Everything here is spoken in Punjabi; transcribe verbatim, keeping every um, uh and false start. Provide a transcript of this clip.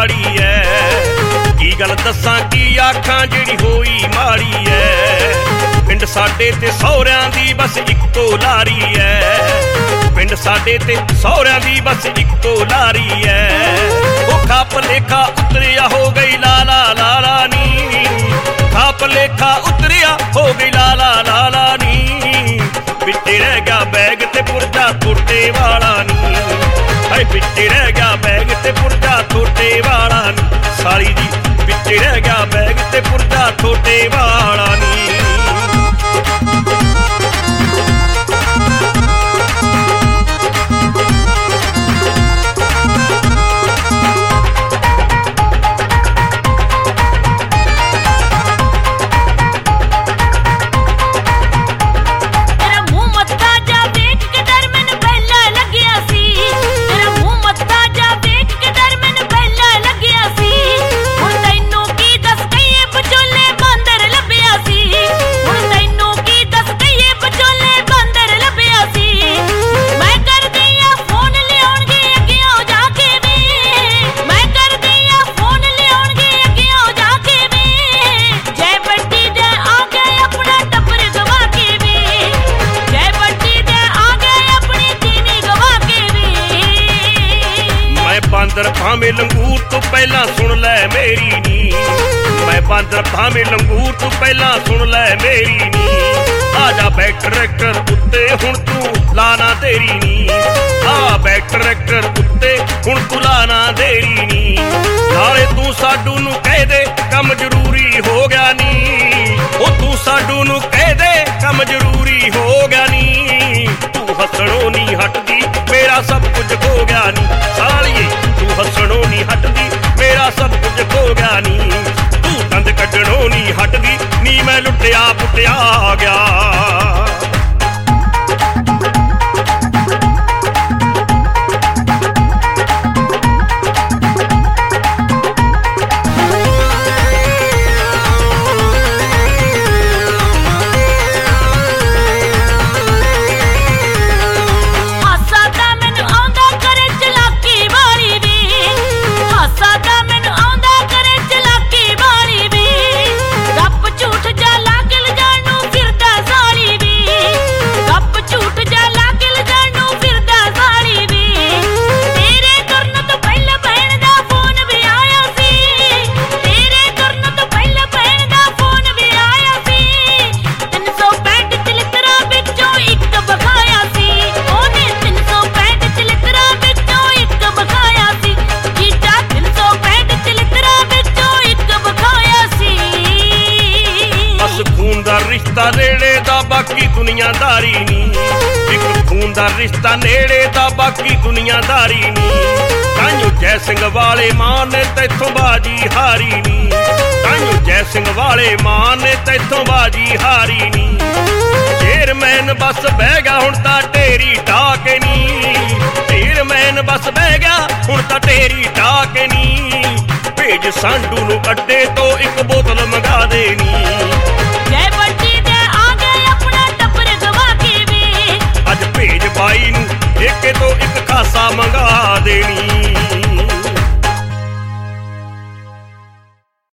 ਮਾੜੀ ਐ। ਕੀ ਗੱਲ ਦੱਸਾਂ ਕੀ ਆਖਾਂ ਜਿਹੜੀ ਹੋਈ ਮਾੜੀ ਐ। ਪਿੰਡ ਸਾਡੇ ਤੇ ਸਹੁਰਿਆਂ ਦੀ ਬਸ ਇੱਕੋ ਲਾਰੀ ਐ। ਪਿੰਡ ਸਾਡੇ ਤੇ ਸਹੁਰਿਆਂ ਦੀ ਬਸ ਇੱਕੋ ਲਾਰੀ ਐ। ਉਹ ਖੱਪ ਲੇਖਾ ਉਤਰਿਆ ਹੋ ਗਈ ਲਾਲਾ ਲਾਲਾ ਨੀ। ਖੱਪ ਲੇਖਾ ਉਤਰਿਆ ਹੋ ਗਈ ਲਾਲਾ ਲਾਲਾ ਨੀ। ਵਿੱਚੇ ਰਹਿ ਗਿਆ ਬੈਗ ਤੇ ਪੁਰਜਾ ਛੋਟੇ ਵਾਲਾ ਨੀ। ਹਾਏ ਵਿੱਚੇ ਰਹਿ ਗਿਆ ਬੈਗ ਤੇ ਪੁਰਜਾ ਛੋਟੇ ਵਾਲਾ ਨੀ। ਸਾਲੀ ਜੀ ਵਿੱਚੇ ਰਹਿ ਗਿਆ ਬੈਗ ਤੇ ਪੁਰਜਾ ਛੋਟੇ ਵਾਲਾ ਨੀ। ਬਾਂਦਰ ਭਾਵੇਂ ਲੰਗੂਰ ਤੋਂ ਪਹਿਲਾਂ ਸੁਣ ਲੈ ਮੇਰੀ ਨੀ। ਮੈਂ ਬਾਂਦਰ ਭਾਵੇਂ ਲੰਗੂਰ ਤੋਂ ਪਹਿਲਾਂ ਸੁਣ ਲੈ ਮੇਰੀ ਨੀ। ਆ ਜਾ ਬੈਕ ਟਰੈਕਟਰ ਉੱਤੇ ਹੁਣ ਤੂੰ ਲਾਣਾ ਦੇਰੀ ਨੀ। ਆ ਬੈਕ ਟਰੈਕਟਰ ਉੱਤੇ ਹੁਣ ਤੂੰ ਲਾਣਾ ਦੇਰੀ ਨੀ। ਨਾਲੇ ਤੂੰ ਸਾਡੂ ਨੂੰ ਕਹਿ ਦੇ ਕੰਮ ਜ਼ਰੂਰੀ ਹੋ ਗਿਆ ਨੀ। ਉਹ ਤੂੰ ਸਾਡੂ ਨੂੰ ਕਹਿ ਦੇ ਕੰਮ ਜ਼ਰੂਰੀ ਹੋ ਗਿਆ ਨੀ। ਤੂੰ ਹੱਸਣੋਂ ਨੀ ਹਟਦੀ ਮੇਰਾ ਸਭ ਕੁਝ ਖੋ ਗਿਆ ਨੀ। ਸਾਲੀਏ ਤੂੰ ਹੱਸਣੋਂ ਨੀ ਹਟਦੀ ਮੇਰਾ ਸਭ ਕੁਝ ਖੋ ਗਿਆ ਨੀ। ਤੂੰ ਦੰਦ ਕੱਢਣੋਂ ਨੀ ਹਟਦੀ ਨੀ ਮੈਂ ਲੁੱਟਿਆ ਪੁੱਟਿਆ ਗਿਆ। ਰਿਸ਼ਤਾ ਨੇੜੇ ਦਾ ਬਾਕੀ ਦੁਨੀਆਦਾਰੀ ਨੀ। ਇੱਕ ਖੂਨ ਦਾ ਰਿਸ਼ਤਾ ਨੇੜੇ ਦਾ ਬਾਕੀ ਦੁਨੀਆਦਾਰੀ ਨੀ। ਤਾਂਯੋ ਜੈ ਸਿੰਘ ਵਾਲੇ ਮਾਂ ਨੇ ਤੈਥੋਂ ਬਾਜੀ ਹਾਰੀ ਨੀ। ਤਾਂਯੋ ਜੈ ਸਿੰਘ ਵਾਲੇ ਮਾਂ ਨੇ ਤੈਥੋਂ ਬਾਜੀ ਹਾਰੀ ਨੀ। ਚੇਅਰਮੈਨ ਬਸ ਬਹਿ ਗਿਆ ਹੁਣ ਤਾਂ ਢੇਰੀ ਢਾਹ ਕੇ ਨੀ। ਚੇਅਰਮੈਨ ਬਸ ਬਹਿ ਗਿਆ ਹੁਣ ਤਾਂ ਢੇਰੀ ਢਾਹ ਕੇ ਨੀ। ਭੇਜ ਸਾਂਢੂ ਨੂੰ ਅੱਡੇ ਤੋਂ ਇੱਕ ਬੋਤਲ ਮੰਗਾ